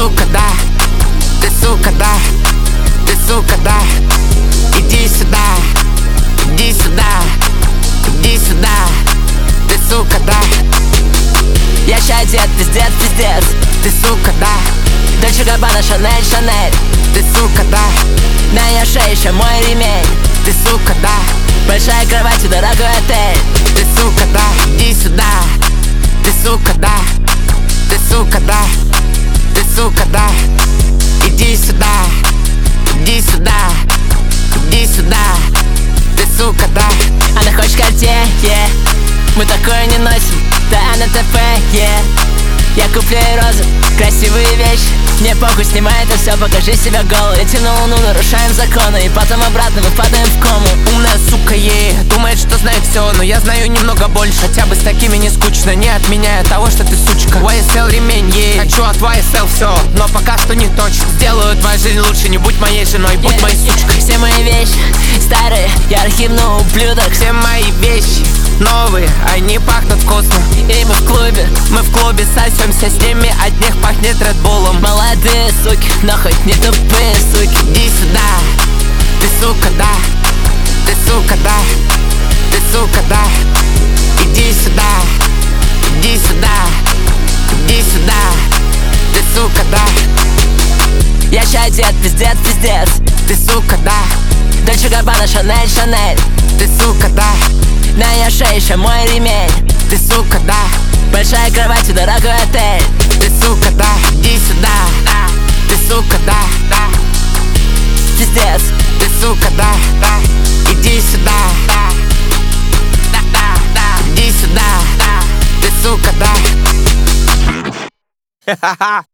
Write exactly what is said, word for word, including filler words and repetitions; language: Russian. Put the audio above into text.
сука, да, ты сука, да, ты сука, да. Иди сюда, иди сюда, иди сюда, ты сука, да. Я ща одет, пиздец, пиздец. Ты сука, да, Дольче Габбана, Шанель, Шанель. ты сука, да, На ее шее еще мой ремень. ты сука, да, Большая кровать и дорогой отель. ты сука, да, иди сюда, ты сука, да, ты сука, да, ты сука, да. Иди сюда, иди сюда, иди сюда, ты сука, да. Она хочет Cartier, yeah. Мы такое не носим, да на ТП, yeah. Я куплю ей розы, красивые вещи. Мне похуй, снимай это все, покажи себя голой. Летим на луну, нарушаем законы, и потом обратно мы падаем в кому. Умная сука ей думает, что знает все, но я знаю немного больше. Хотя бы с такими не скучно, не отменяя того, что ты сучка. вай эс эл ремень ей, хочу от вай эс эл все, но пока что не точно. Сделаю твою жизнь лучше, не будь моей женой, будь Yeah, моей сучкой. Все мои вещи старые, я архивный ублюдок. Все мои вещи новые, они пахнут вкусно. И мы в клубе, Мы в клубе сосемся, с ними одних пахнет редбулом. молодые суки, но хоть не тупые суки. Иди сюда, ты сука, да, ты сука, да, ты сука, да. Иди сюда, иди сюда, иди сюда, ты сука, да, Я ща одет, пиздец, пиздец. ты сука, да, Дольче Габбана, Шанель, Шанель. ты сука, да, На ее шее еще мой ремень. ты сука, да, Большая кровать и дорогой отель. ты сука, да. Иди сюда, ты сука, да, да, Пиздец. ты сука, да, да. Иди сюда, да, да, да, да. Иди сюда, да, ты сука, да.